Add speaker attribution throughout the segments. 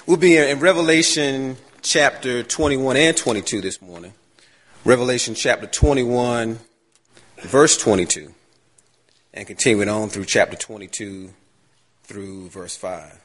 Speaker 1: We'll be in Revelation chapter 21 and 22 this morning. Revelation chapter 21, verse 22, and continuing on through chapter 22 through verse 5.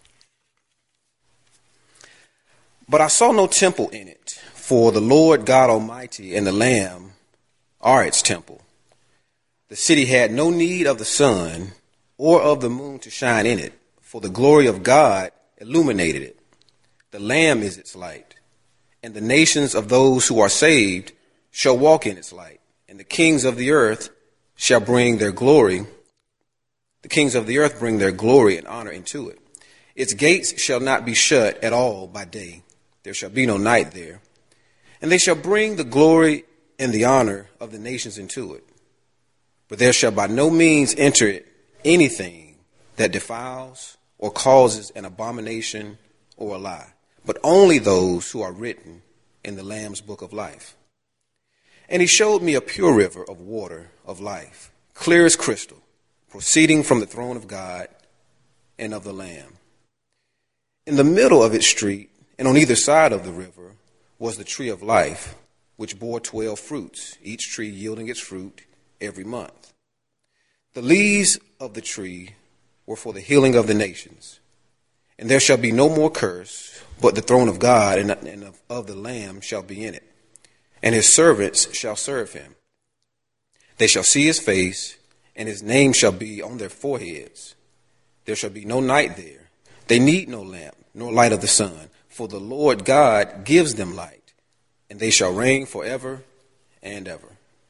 Speaker 1: But I saw no temple in it, for the Lord God Almighty and the Lamb are its temple. The city had no need of the sun or of the moon to shine in it, for the glory of God illuminated it. The Lamb is its light, and the nations of those who are saved shall walk in its light, and the kings of the earth shall bring their glory. The kings of the earth bring their glory and honor into it. Its gates shall not be shut at all by day. There shall be no night there. And they shall bring the glory and the honor of the nations into it. But there shall by no means enter it anything that defiles or causes an abomination or a lie, but only those who are written in the Lamb's book of life. And he showed me a pure river of water of life, clear as crystal, proceeding from the throne of God and of the Lamb. In the middle of its street, and on either side of the river, was the tree of life, which bore 12 fruits, each tree yielding its fruit every month. The leaves of the tree were for the healing of the nations. And there shall be no more curse, but the throne of God and of the Lamb shall be in it, and his servants shall serve him. They shall see his face, and his name shall be on their foreheads. There shall be no night there. They need no lamp, nor light of the sun, for the Lord God gives them light, and they shall reign forever and ever.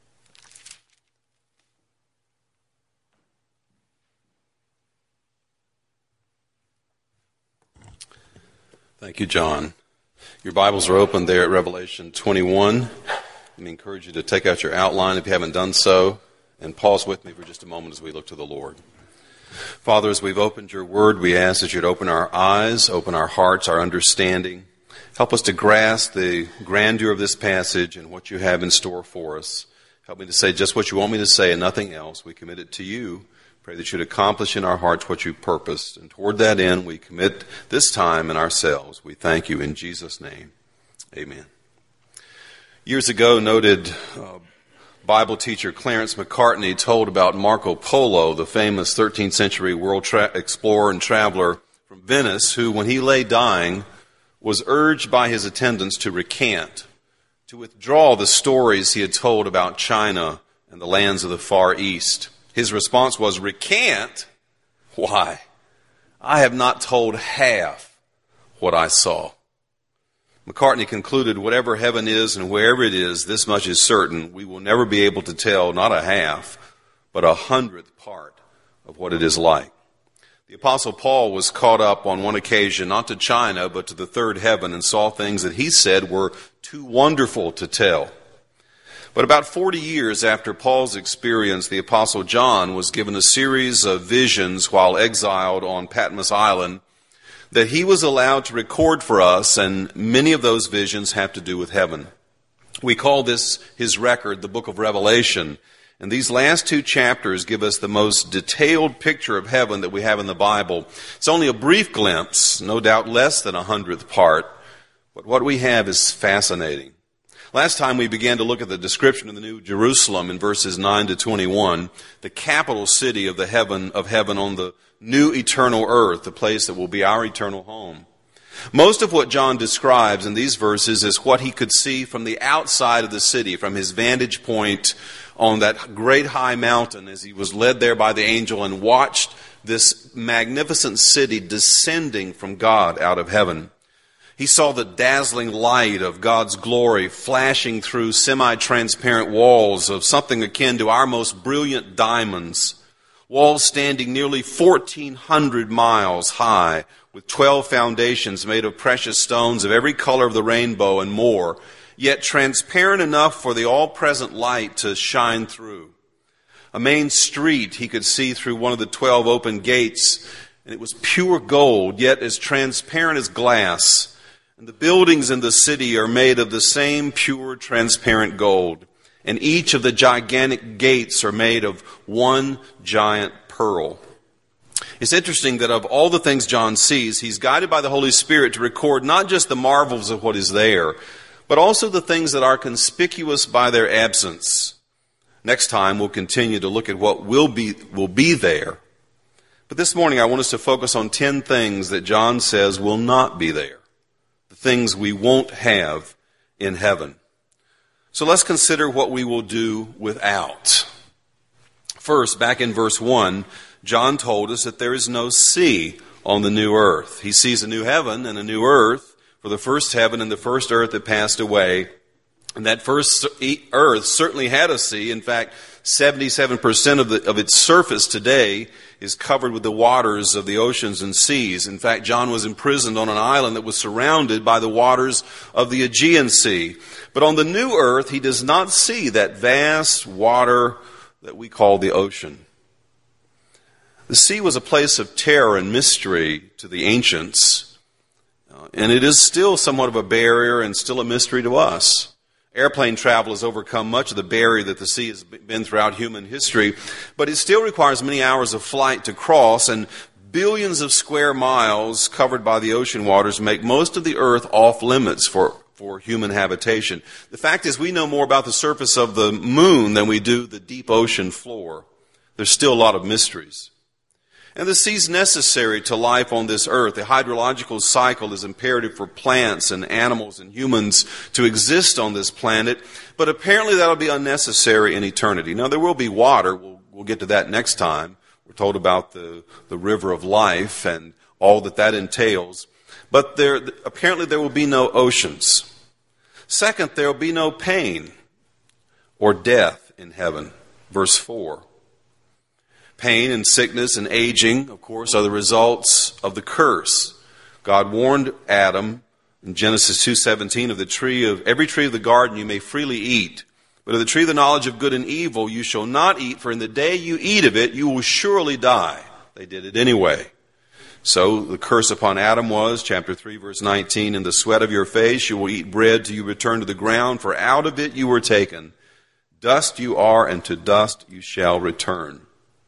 Speaker 2: Thank you, John. Your Bibles are open there at Revelation 21. Let me encourage you to take out your outline if you haven't done so, and pause with me for just a moment as we look to the Lord. Father, as we've opened your word, we ask that you'd open our eyes, open our hearts, our understanding. Help us to grasp the grandeur of this passage and what you have in store for us. Help me to say just what you want me to say and nothing else. We commit it to you. Pray that you'd accomplish in our hearts what you purposed. And toward that end, we commit this time and ourselves. We thank you in Jesus' name. Amen. Years ago, noted Bible teacher Clarence McCartney told about Marco Polo, the famous 13th century world explorer and traveler from Venice, who, when he lay dying, was urged by his attendants to recant, to withdraw the stories he had told about China and the lands of the Far East. His response was, "Recant? Why? I have not told half what I saw." McCartney concluded, whatever heaven is and wherever it is, this much is certain: we will never be able to tell not a half, but 100th part of what it is like. The Apostle Paul was caught up on one occasion, not to China, but to the third heaven, and saw things that he said were too wonderful to tell. But about 40 years after Paul's experience, the Apostle John was given a series of visions while exiled on Patmos Island that he was allowed to record for us, and many of those visions have to do with heaven. We call this his record, the book of Revelation, and these last two chapters give us the most detailed picture of heaven that we have in the Bible. It's only a brief glimpse, no doubt less than 100th part, but what we have is fascinating. Last time we began to look at the description of the New Jerusalem in verses 9 to 21, the capital city of heaven on the new eternal earth, the place that will be our eternal home. Most of what John describes in these verses is what he could see from the outside of the city, from his vantage point on that great high mountain as he was led there by the angel and watched this magnificent city descending from God out of heaven. He saw the dazzling light of God's glory flashing through semi-transparent walls of something akin to our most brilliant diamonds, walls standing nearly 1,400 miles high with 12 foundations made of precious stones of every color of the rainbow and more, yet transparent enough for the all-present light to shine through. A main street he could see through one of the 12 open gates, and it was pure gold, yet as transparent as glass. And the buildings in the city are made of the same pure, transparent gold. And each of the gigantic gates are made of one giant pearl. It's interesting that of all the things John sees, he's guided by the Holy Spirit to record not just the marvels of what is there, but also the things that are conspicuous by their absence. Next time, we'll continue to look at what will be there. But this morning, I want us to focus on 10 things that John says will not be there. The things we won't have in heaven. So let's consider what we will do without. First, back in verse 1, John told us that there is no sea on the new earth. He sees a new heaven and a new earth, for the first heaven and the first earth had passed away. And that first earth certainly had a sea. In fact, 77% of its surface today is covered with the waters of the oceans and seas. In fact, John was imprisoned on an island that was surrounded by the waters of the Aegean Sea. But on the new earth, he does not see that vast water that we call the ocean. The sea was a place of terror and mystery to the ancients, and it is still somewhat of a barrier and still a mystery to us. Airplane travel has overcome much of the barrier that the sea has been throughout human history, but it still requires many hours of flight to cross, and billions of square miles covered by the ocean waters make most of the earth off limits for human habitation. The fact is, we know more about the surface of the moon than we do the deep ocean floor. There's still a lot of mysteries. And the sea is necessary to life on this earth. The hydrological cycle is imperative for plants and animals and humans to exist on this planet, but apparently that'll be unnecessary in eternity. Now, there will be water. We'll get to that next time. We're told about the river of life and all that entails. But apparently there will be no oceans. Second, there will be no pain or death in heaven. Verse 4. Pain and sickness and aging, of course, are the results of the curse. God warned Adam in Genesis 2:17 of every tree of the garden you may freely eat, but of the tree of the knowledge of good and evil you shall not eat, for in the day you eat of it you will surely die. They did it anyway. So the curse upon Adam was, chapter 3, verse 19, in the sweat of your face you will eat bread till you return to the ground, for out of it you were taken. Dust you are, and to dust you shall return.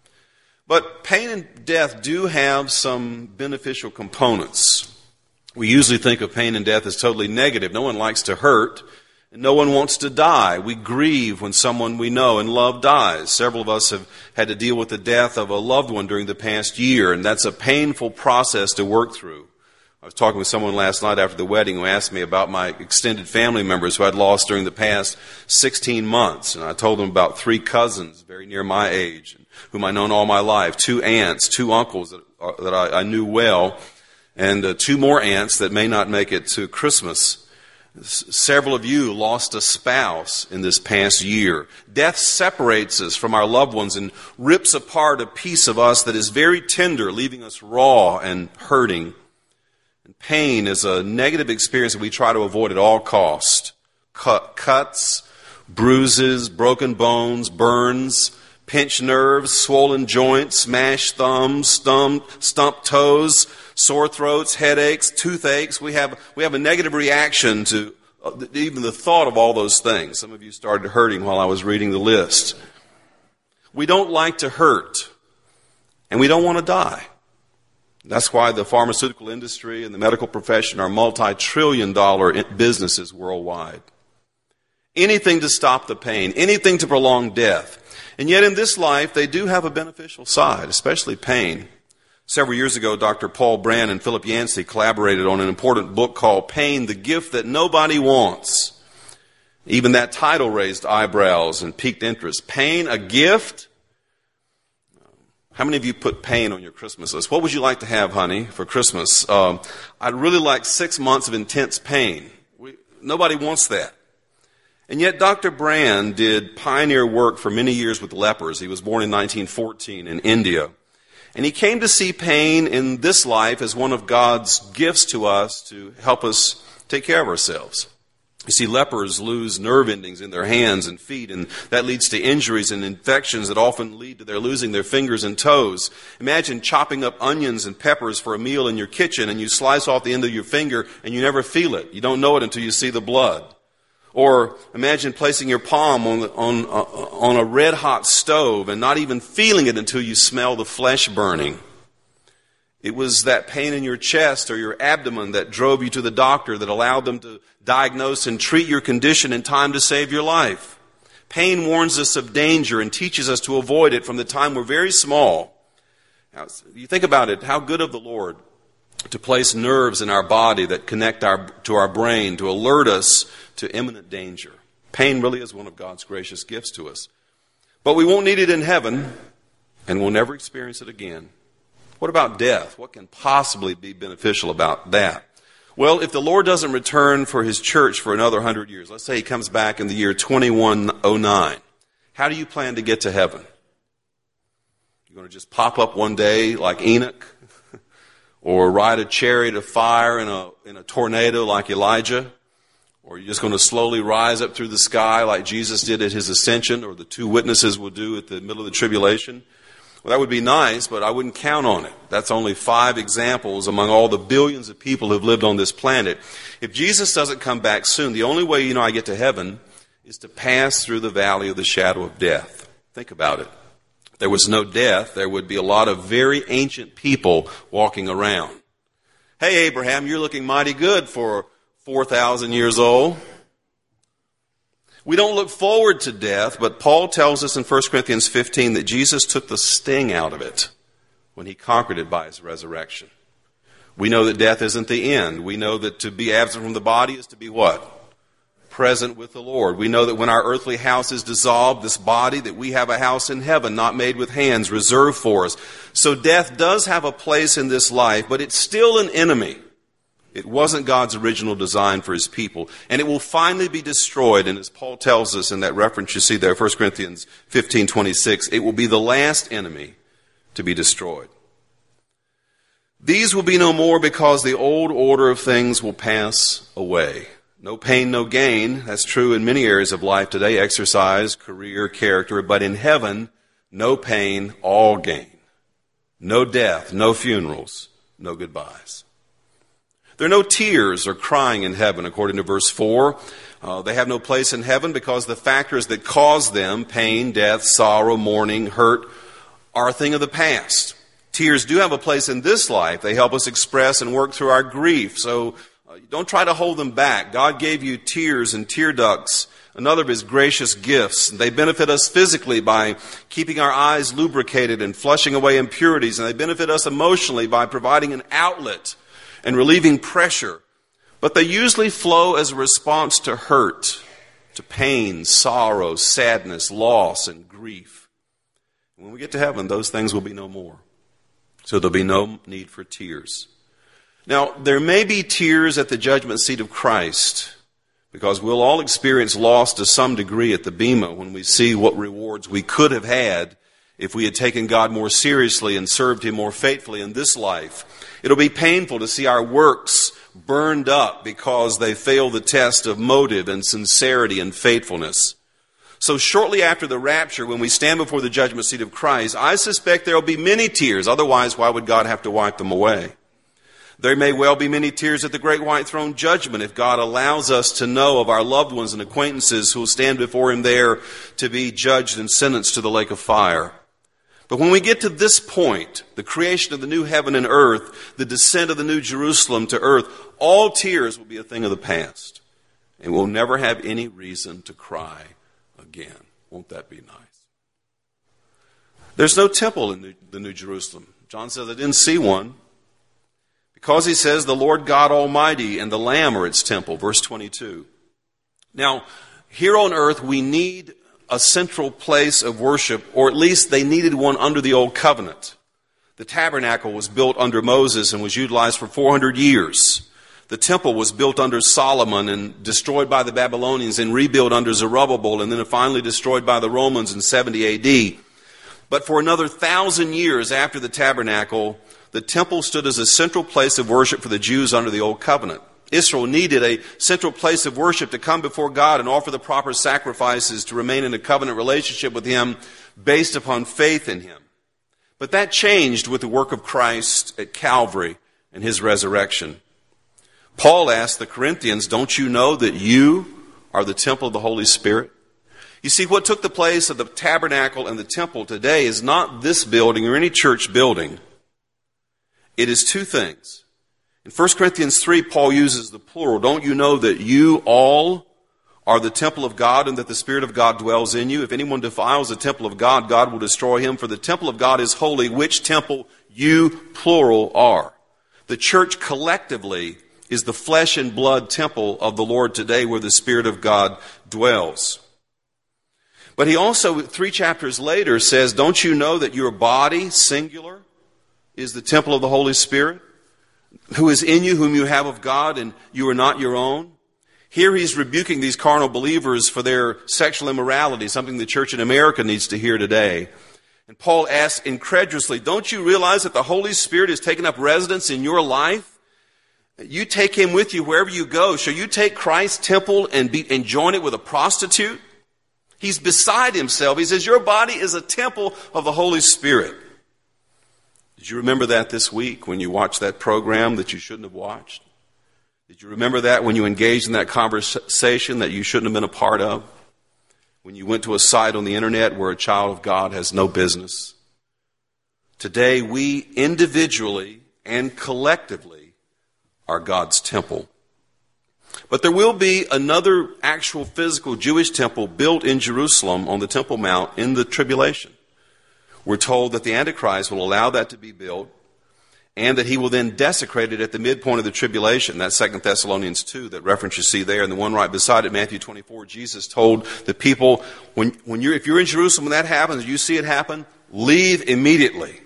Speaker 2: But pain and death do have some beneficial components. We usually think of pain and death as totally negative. No one likes to hurt, and no one wants to die. We grieve when someone we know and love dies. Several of us have had to deal with the death of a loved one during the past year, and that's a painful process to work through. I was talking with someone last night after the wedding who asked me about my extended family members who I'd lost during the past 16 months. And I told them about 3 cousins very near my age, whom I've known all my life, 2 aunts, 2 uncles that I knew well, and 2 more aunts that may not make it to Christmas. Several of you lost a spouse in this past year. Death separates us from our loved ones and rips apart a piece of us that is very tender, leaving us raw and hurting. And pain is a negative experience that we try to avoid at all costs. Cuts, bruises, broken bones, burns, pinched nerves, swollen joints, smashed thumbs, stumped toes, sore throats, headaches, toothaches. We have a negative reaction to even the thought of all those things. Some of you started hurting while I was reading the list. We don't like to hurt, and we don't want to die. That's why the pharmaceutical industry and the medical profession are multi-trillion-dollar businesses worldwide. Anything to stop the pain, anything to prolong death. And yet in this life, they do have a beneficial side, especially pain. Several years ago, Dr. Paul Brand and Philip Yancey collaborated on an important book called Pain, the Gift That Nobody Wants. Even that title raised eyebrows and piqued interest. Pain, a gift? How many of you put pain on your Christmas list? What would you like to have, honey, for Christmas? I'd really like 6 months of intense pain. Nobody wants that. And yet Dr. Brand did pioneer work for many years with lepers. He was born in 1914 in India. And he came to see pain in this life as one of God's gifts to us to help us take care of ourselves. You see, lepers lose nerve endings in their hands and feet, and that leads to injuries and infections that often lead to their losing their fingers and toes. Imagine chopping up onions and peppers for a meal in your kitchen, and you slice off the end of your finger, and you never feel it. You don't know it until you see the blood. Or imagine placing your palm on a red-hot stove and not even feeling it until you smell the flesh burning. It was that pain in your chest or your abdomen that drove you to the doctor, that allowed them to diagnose and treat your condition in time to save your life. Pain warns us of danger and teaches us to avoid it from the time we're very small. Now, you think about it, how good of the Lord to place nerves in our body that connect to our brain to alert us to imminent danger. Pain really is one of God's gracious gifts to us. But we won't need it in heaven, and we'll never experience it again. What about death? What can possibly be beneficial about that? Well, if the Lord doesn't return for his church for another 100 years, let's say he comes back in the year 2109, how do you plan to get to heaven? You're going to just pop up one day like Enoch? Or ride a chariot of fire in a tornado like Elijah? Or you're just going to slowly rise up through the sky like Jesus did at his ascension, or the two witnesses will do at the middle of the tribulation? Well, that would be nice, but I wouldn't count on it. That's only 5 examples among all the billions of people who've lived on this planet. If Jesus doesn't come back soon, the only way I get to heaven is to pass through the valley of the shadow of death. Think about it. If there was no death, there would be a lot of very ancient people walking around. Hey, Abraham, you're looking mighty good for 4,000 years old. We don't look forward to death, but Paul tells us in 1 Corinthians 15 that Jesus took the sting out of it when he conquered it by his resurrection. We know that death isn't the end. We know that to be absent from the body is to be what? Present with the Lord. We know that when our earthly house is dissolved, this body, that we have a house in heaven, not made with hands, reserved for us. So death does have a place in this life, but it's still an enemy. It wasn't God's original design for his people. And it will finally be destroyed. And as Paul tells us in that reference you see there, 1 Corinthians 15:26, it will be the last enemy to be destroyed. These will be no more because the old order of things will pass away. No pain, no gain. That's true in many areas of life today, exercise, career, character. But in heaven, no pain, all gain. No death, no funerals, no goodbyes. There are no tears or crying in heaven, according to verse 4. They have no place in heaven because the factors that cause them, pain, death, sorrow, mourning, hurt, are a thing of the past. Tears do have a place in this life. They help us express and work through our grief. So don't try to hold them back. God gave you tears and tear ducts, another of his gracious gifts. They benefit us physically by keeping our eyes lubricated and flushing away impurities. And they benefit us emotionally by providing an outlet and relieving pressure. But they usually flow as a response to hurt, to pain, sorrow, sadness, loss, and grief. When we get to heaven, those things will be no more. So there'll be no need for tears. Now, there may be tears at the judgment seat of Christ, because we'll all experience loss to some degree at the Bema when we see what rewards we could have had if we had taken God more seriously and served him more faithfully in this life. It'll be painful to see our works burned up because they fail the test of motive and sincerity and faithfulness. So shortly after the rapture, when we stand before the judgment seat of Christ, I suspect there will be many tears. Otherwise, why would God have to wipe them away? There may well be many tears at the great white throne judgment if God allows us to know of our loved ones and acquaintances who will stand before him there to be judged and sentenced to the lake of fire. But when we get to this point, the creation of the new heaven and earth, the descent of the new Jerusalem to earth, all tears will be a thing of the past. And we'll never have any reason to cry again. Won't that be nice? There's no temple in the New Jerusalem. John says, I didn't see one. Because he says, the Lord God Almighty and the Lamb are its temple. Verse 22. Now, here on earth, we need a central place of worship, or at least they needed one under the Old Covenant. The tabernacle was built under Moses and was utilized for 400 years. The temple was built under Solomon and destroyed by the Babylonians and rebuilt under Zerubbabel and then finally destroyed by the Romans in 70 A.D. But for another 1,000 years after the tabernacle, the temple stood as a central place of worship for the Jews under the Old Covenant. Israel needed a central place of worship to come before God and offer the proper sacrifices to remain in a covenant relationship with him based upon faith in him. But that changed with the work of Christ at Calvary and his resurrection. Paul asked the Corinthians, don't you know that you are the temple of the Holy Spirit? You see, what took the place of the tabernacle and the temple today is not this building or any church building. it is two things. In 1 Corinthians 3, Paul uses the plural. Don't you know that you all are the temple of God and that the Spirit of God dwells in you? If anyone defiles the temple of God, God will destroy him. For the temple of God is holy, which temple you, plural, are. The church collectively is the flesh and blood temple of the Lord today where the Spirit of God dwells. But he also, 3 chapters later, says, don't you know that your body, singular, is the temple of the Holy Spirit, who is in you, whom you have of God, and you are not your own? Here he's rebuking these carnal believers for their sexual immorality, something the church in America needs to hear today. And Paul asks incredulously, don't you realize that the Holy Spirit has taken up residence in your life? You take him with you wherever you go. Shall you take Christ's temple and join it with a prostitute? He's beside himself. He says, your body is a temple of the Holy Spirit. Did you remember that this week when you watched that program that you shouldn't have watched? Did you remember that when you engaged in that conversation that you shouldn't have been a part of? When you went to a site on the internet where a child of God has no business? Today, we individually and collectively are God's temple. But there will be another actual physical Jewish temple built in Jerusalem on the Temple Mount in the tribulation. We're told that the Antichrist will allow that to be built and that he will then desecrate it at the midpoint of the tribulation. That's 2 Thessalonians 2, that reference you see there. And the one right beside it, Matthew 24, Jesus told the people, if you're in Jerusalem when that happens, you see it happen, leave immediately.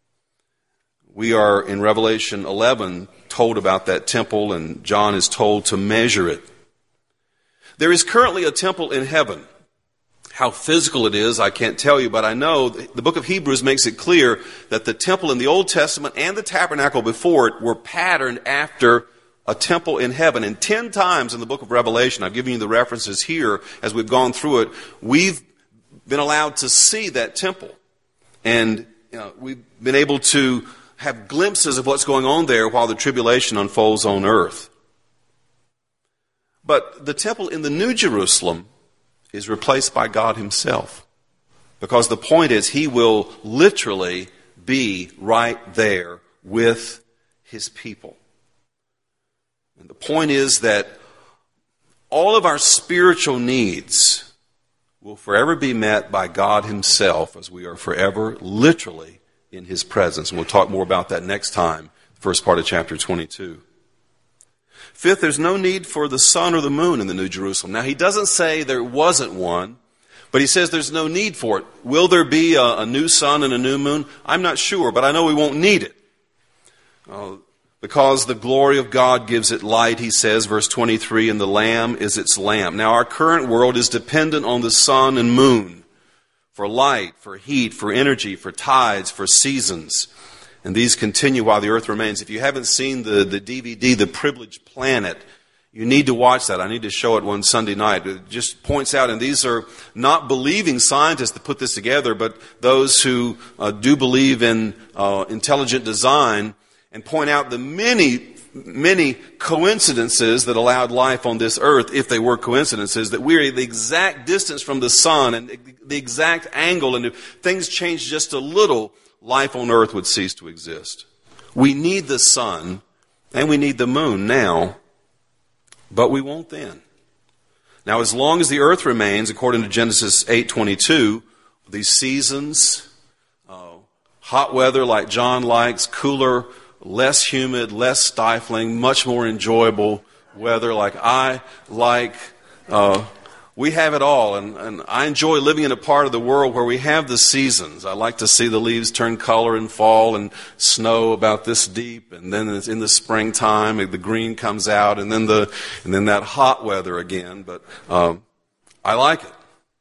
Speaker 2: We are in Revelation 11 told about that temple, and John is told to measure it. There is currently a temple in heaven. How physical it is, I can't tell you, but I know the book of Hebrews makes it clear that the temple in the Old Testament and the tabernacle before it were patterned after a temple in heaven. And 10 times in the book of Revelation, I've given you the references here as we've gone through it, we've been allowed to see that temple. And we've been able to have glimpses of what's going on there while the tribulation unfolds on earth. But the temple in the New Jerusalem is replaced by God himself. Because the point is, he will literally be right there with his people. And the point is that all of our spiritual needs will forever be met by God himself as we are forever literally in his presence. And we'll talk more about that next time, the first part of chapter 22. Fifth, there's no need for the sun or the moon in the New Jerusalem. Now, he doesn't say there wasn't one, but he says there's no need for it. Will there be a new sun and a new moon? I'm not sure, but I know we won't need it. Because the glory of God gives it light, he says, verse 23, and the Lamb is its lamp. Now, our current world is dependent on the sun and moon for light, for heat, for energy, for tides, for seasons. And these continue while the earth remains. If you haven't seen the DVD, The Privileged Planet, you need to watch that. I need to show it one Sunday night. It just points out, and these are not believing scientists that put this together, but those who do believe in intelligent design, and point out the many coincidences that allowed life on this earth, if they were coincidences, that we're the exact distance from the sun and the exact angle, and if things change just a little, life on earth would cease to exist. We need the sun and we need the moon now, but we won't then. Now, as long as the earth remains, according to Genesis 8:22, these seasons, hot weather like John likes, cooler, less humid, less stifling, much more enjoyable weather like I like, we have it all, and I enjoy living in a part of the world where we have the seasons. I like to see the leaves turn color in fall and snow about this deep, and then it's in the springtime, the green comes out, and then that hot weather again. But I like it.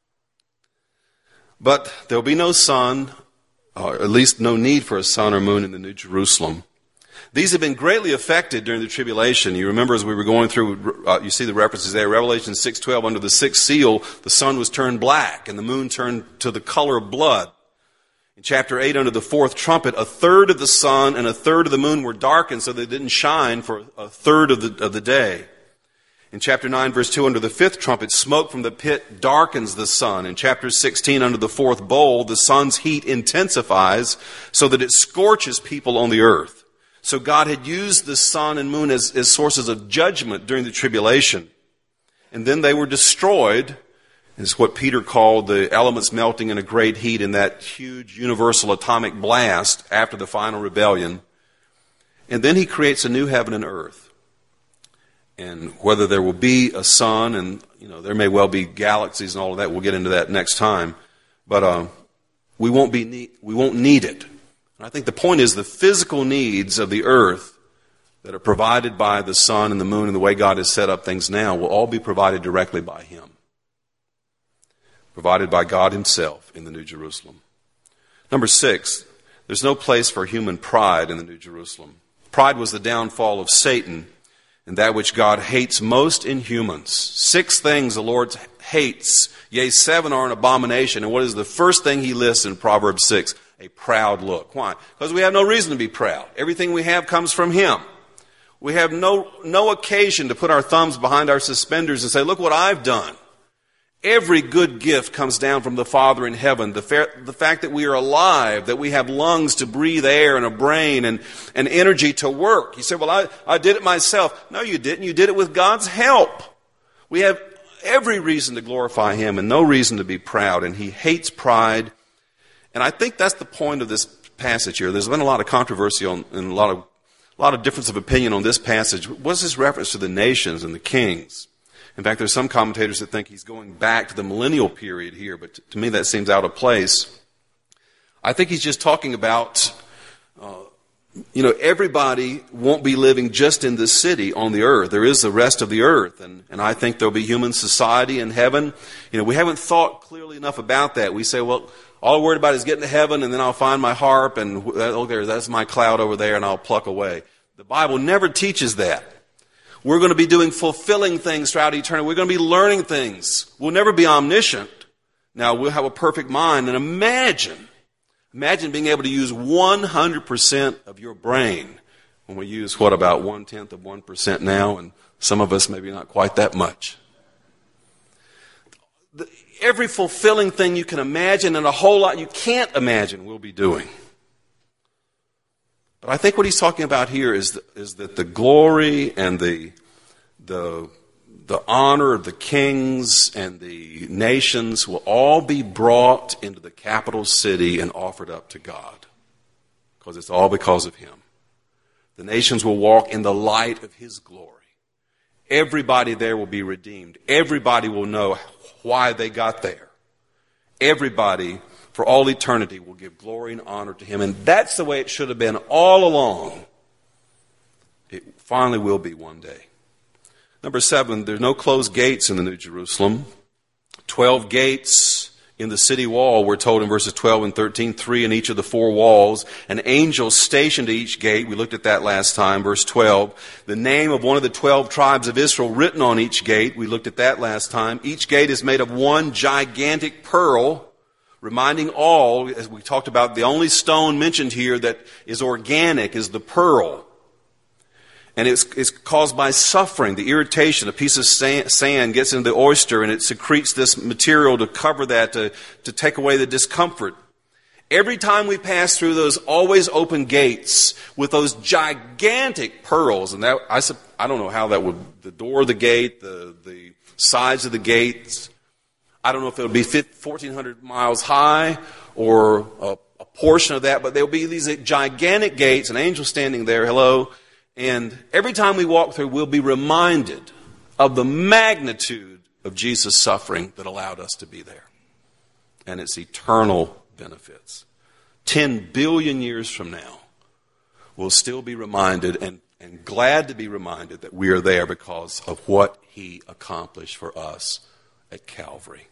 Speaker 2: But there'll be no sun, or at least no need for a sun or moon in the New Jerusalem. These have been greatly affected during the tribulation. You remember as we were going through, you see the references there, Revelation 6:12, under the sixth seal, the sun was turned black and the moon turned to the color of blood. In chapter 8, under the fourth trumpet, a third of the sun and a third of the moon were darkened so they didn't shine for a third of the day. In chapter 9, verse 2, under the fifth trumpet, smoke from the pit darkens the sun. In chapter 16, under the fourth bowl, the sun's heat intensifies so that it scorches people on the earth. So God had used the sun and moon as sources of judgment during the tribulation. And then they were destroyed. It's what Peter called the elements melting in a great heat in that huge universal atomic blast after the final rebellion. And then he creates a new heaven and earth. And whether there will be a sun, and there may well be galaxies and all of that, we'll get into that next time. But we won't need it. And I think the point is the physical needs of the earth that are provided by the sun and the moon and the way God has set up things now will all be provided directly by Him. Provided by God Himself in the New Jerusalem. Number 6, there's no place for human pride in the New Jerusalem. Pride was the downfall of Satan and that which God hates most in humans. 6 things the Lord hates, yea, 7 are an abomination. And what is the first thing He lists in Proverbs 6? A proud look. Why? Because we have no reason to be proud. Everything we have comes from Him. We have no occasion to put our thumbs behind our suspenders and say, look what I've done. Every good gift comes down from the Father in heaven. The fact that we are alive, that we have lungs to breathe air and a brain and energy to work. You say, well, I did it myself. No, you didn't. You did it with God's help. We have every reason to glorify Him and no reason to be proud. And He hates pride. And I think that's the point of this passage here. There's been a lot of controversy and a lot of difference of opinion on this passage. What's this reference to the nations and the kings? In fact, there's some commentators that think he's going back to the millennial period here, but to me that seems out of place. I think he's just talking about, everybody won't be living just in this city on the earth. There is the rest of the earth, and I think there'll be human society in heaven. We haven't thought clearly enough about that. We say, well, all I'm worried about is getting to heaven, and then I'll find my harp, and that's my cloud over there, and I'll pluck away. The Bible never teaches that. We're going to be doing fulfilling things throughout eternity. We're going to be learning things. We'll never be omniscient. Now, we'll have a perfect mind. And imagine being able to use 100% of your brain when we use, about 1/10 of 1% now, and some of us maybe not quite that much. Every fulfilling thing you can imagine and a whole lot you can't imagine we'll be doing. But I think what he's talking about here is that the glory and the honor of the kings and the nations will all be brought into the capital city and offered up to God. Because it's all because of Him. The nations will walk in the light of His glory. Everybody there will be redeemed. Everybody will know why they got there. Everybody, for all eternity, will give glory and honor to Him. And that's the way it should have been all along. It finally will be one day. Number 7, there's no closed gates in the New Jerusalem. 12 gates in the city wall, we're told in verses 12 and 13, 3 in each of the 4 walls. An angel stationed at each gate. We looked at that last time, verse 12. The name of one of the 12 tribes of Israel written on each gate. We looked at that last time. Each gate is made of one gigantic pearl, reminding all, as we talked about, the only stone mentioned here that is organic is the pearl. And it's caused by suffering, the irritation. A piece of sand gets into the oyster and it secretes this material to cover that, to take away the discomfort. Every time we pass through those always open gates with those gigantic pearls, and that I don't know how that would, the door of the gate, the sides of the gates, I don't know if it would be 1,400 miles high or a portion of that, but there will be these gigantic gates, an angel standing there, hello. And every time we walk through, we'll be reminded of the magnitude of Jesus' suffering that allowed us to be there. And its eternal benefits. 10 billion years from now, we'll still be reminded and glad to be reminded that we are there because of what He accomplished for us at Calvary.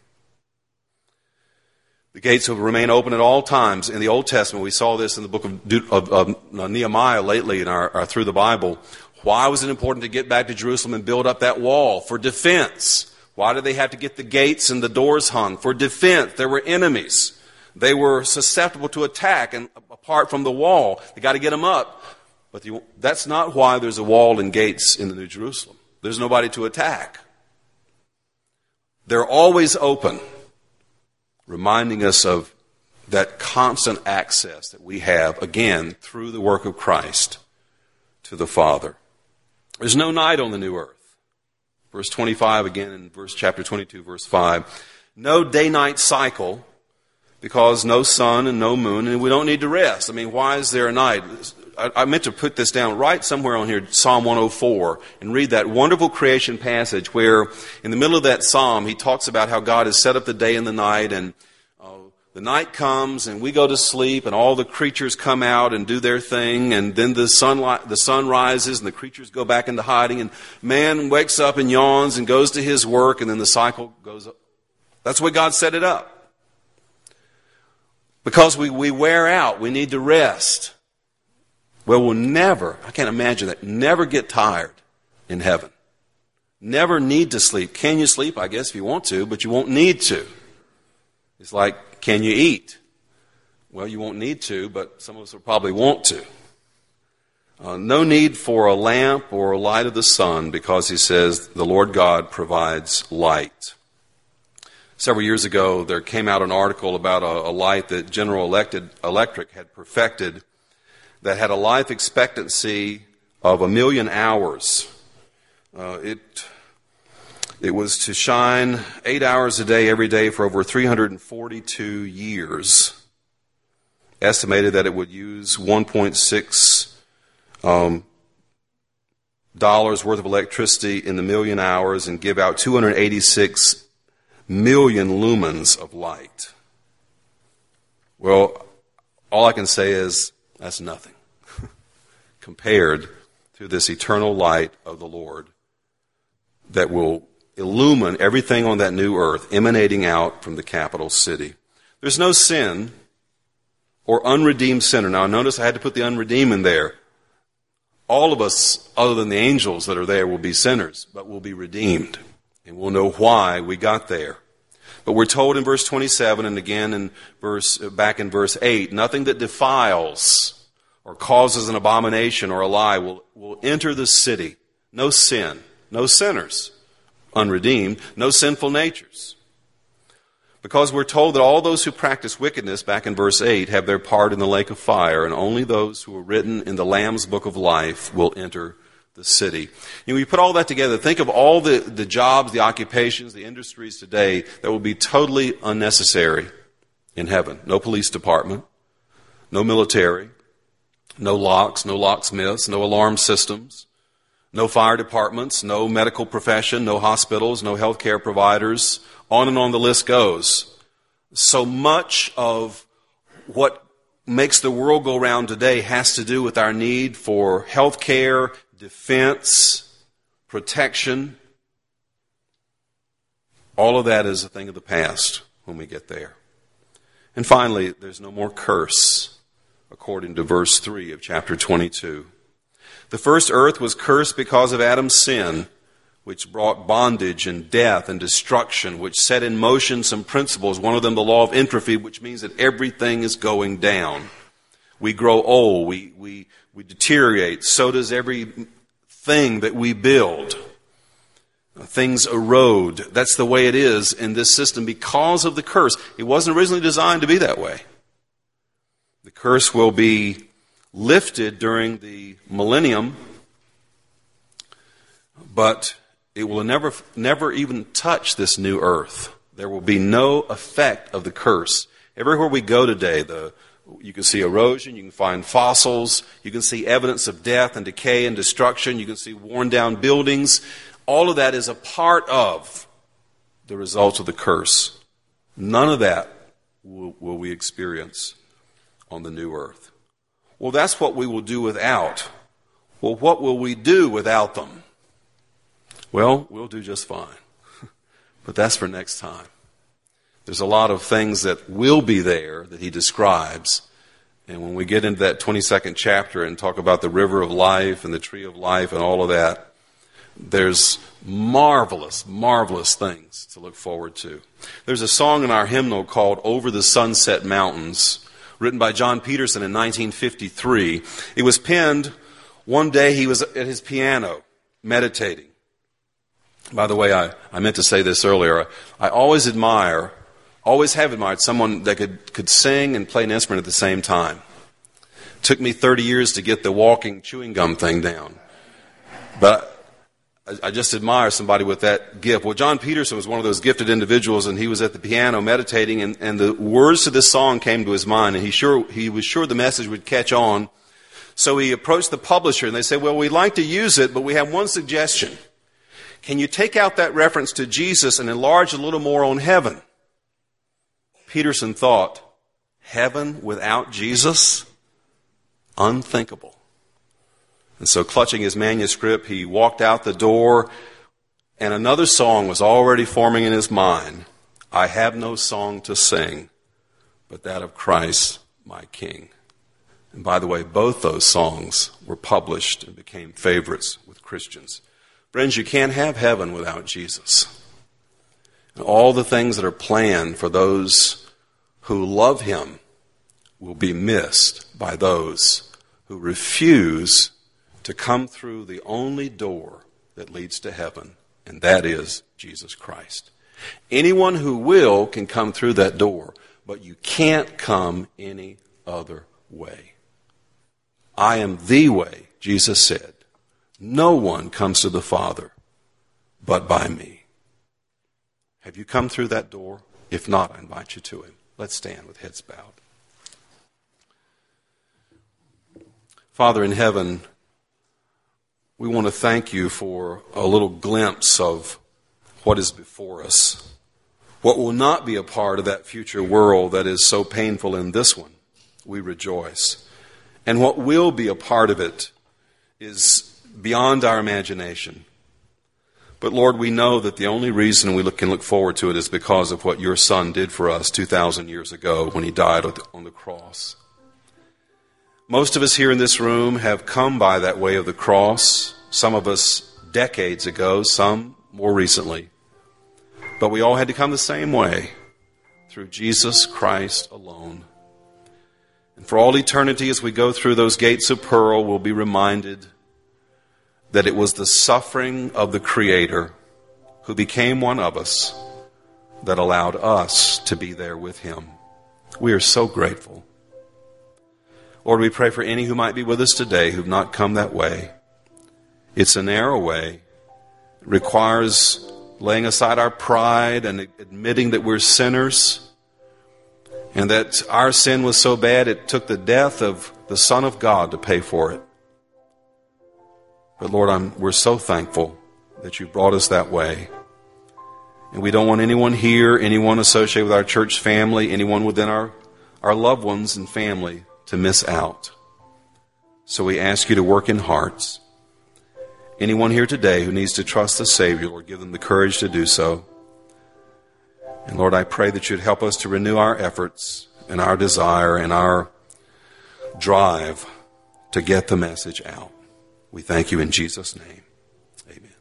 Speaker 2: The gates will remain open at all times. In the Old Testament, we saw this in the book of Nehemiah lately in our through the Bible. Why was it important to get back to Jerusalem and build up that wall? For defense. Why did they have to get the gates and the doors hung? For defense. There were enemies. They were susceptible to attack, and apart from the wall, they got to get them up. But that's not why there's a wall and gates in the New Jerusalem. There's nobody to attack. They're always open, reminding us of that constant access that we have, again, through the work of Christ to the Father. There's no night on the new earth. Verse 25 again in chapter 22, verse 5. No day-night cycle, because no sun and no moon, and we don't need to rest. I mean, why is there a night? I meant to put this down right somewhere on here, Psalm 104, and read that wonderful creation passage where in the middle of that psalm he talks about how God has set up the day and the night, and the night comes and we go to sleep and all the creatures come out and do their thing, and then the sun rises and the creatures go back into hiding, and man wakes up and yawns and goes to his work, and then the cycle goes up. That's the way God set it up. Because we wear out, we need to rest. Well, we'll never, I can't imagine that, never get tired in heaven. Never need to sleep. Can you sleep? I guess if you want to, but you won't need to. It's like, can you eat? Well, you won't need to, but some of us will probably want to. No need for a lamp or a light of the sun, because he says the Lord God provides light. Several years ago, there came out an article about a light that General Electric had perfected that had a life expectancy of 1 million hours. It was to shine 8 hours a day every day for over 342 years. Estimated that it would use $1.6 dollars worth of electricity in the million hours and give out 286 million lumens of light. Well, all I can say is that's nothing compared to this eternal light of the Lord that will illumine everything on that new earth emanating out from the capital city. There's no sin or unredeemed sinner. Now, notice I had to put the unredeemed in there. All of us, other than the angels that are there, will be sinners, but will be redeemed. And we'll know why we got there. But we're told in verse 27 and again back in verse 8, nothing that defiles or causes an abomination or a lie will enter the city. No sin, no sinners, unredeemed, no sinful natures. Because we're told that all those who practice wickedness, back in verse 8, have their part in the lake of fire, and only those who are written in the Lamb's book of life will enter the city. You know, you put all that together, think of all the jobs, the occupations, the industries today that will be totally unnecessary in heaven. No police department, no military, no locks, no locksmiths, no alarm systems, no fire departments, no medical profession, no hospitals, no healthcare providers. On and on the list goes. So much of what makes the world go round today has to do with our need for health care, defense, protection. All of that is a thing of the past when we get there. And finally, there's no more curse, according to verse 3 of chapter 22. The first earth was cursed because of Adam's sin, which brought bondage and death and destruction, which set in motion some principles, one of them the law of entropy, which means that everything is going down. We grow old, we deteriorate, so does everything that we build. Things erode. That's the way it is in this system because of the curse. It wasn't originally designed to be that way. The curse will be lifted during the millennium, but it will never even touch this new earth. There will be no effect of the curse. Everywhere we go today, you can see erosion, you can find fossils, you can see evidence of death and decay and destruction, you can see worn down buildings. All of that is a part of the results of the curse. None of that will we experience on the new earth. Well, that's what we will do without. Well, what will we do without them? Well, we'll do just fine. But that's for next time. There's a lot of things that will be there that he describes. And when we get into that 22nd chapter and talk about the river of life and the tree of life and all of that, there's marvelous, marvelous things to look forward to. There's a song in our hymnal called Over the Sunset Mountains, written by John Peterson in 1953. It was penned one day he was at his piano meditating. By the way, I meant to say this earlier. I always have admired someone that could sing and play an instrument at the same time. took me 30 years to get the walking chewing gum thing down. But I just admire somebody with that gift. Well, John Peterson was one of those gifted individuals, and he was at the piano meditating, and the words to this song came to his mind, and he was sure the message would catch on. So he approached the publisher, and they said, well, we'd like to use it, but we have one suggestion. Can you take out that reference to Jesus and enlarge a little more on heaven? Peterson thought, heaven without Jesus? Unthinkable. And so clutching his manuscript, he walked out the door, and another song was already forming in his mind. I have no song to sing, but that of Christ, my King. And by the way, both those songs were published and became favorites with Christians. Friends, you can't have heaven without Jesus. And all the things that are planned for those who love him will be missed by those who refuse to come through the only door that leads to heaven, and that is Jesus Christ. Anyone who will can come through that door, but you can't come any other way. I am the way, Jesus said. No one comes to the Father but by me. Have you come through that door? If not, I invite you to him. Let's stand with heads bowed. Father in heaven, we want to thank you for a little glimpse of what is before us, what will not be a part of that future world that is so painful in this one. We rejoice. And what will be a part of it is beyond our imagination. But Lord, we know that the only reason we can look forward to it is because of what your Son did for us 2,000 years ago when he died on the cross. Most of us here in this room have come by that way of the cross, some of us decades ago, some more recently. But we all had to come the same way, through Jesus Christ alone. And for all eternity, as we go through those gates of pearl, we'll be reminded that it was the suffering of the Creator who became one of us that allowed us to be there with him. We are so grateful. Lord, we pray for any who might be with us today who've not come that way. It's a narrow way. It requires laying aside our pride and admitting that we're sinners and that our sin was so bad it took the death of the Son of God to pay for it. But Lord, we're so thankful that you brought us that way. And we don't want anyone here, anyone associated with our church family, anyone within our loved ones and family to miss out. So we ask you to work in hearts. Anyone here today who needs to trust the Savior, Lord, give them the courage to do so. And Lord, I pray that you'd help us to renew our efforts and our desire and our drive to get the message out. We thank you in Jesus' name. Amen.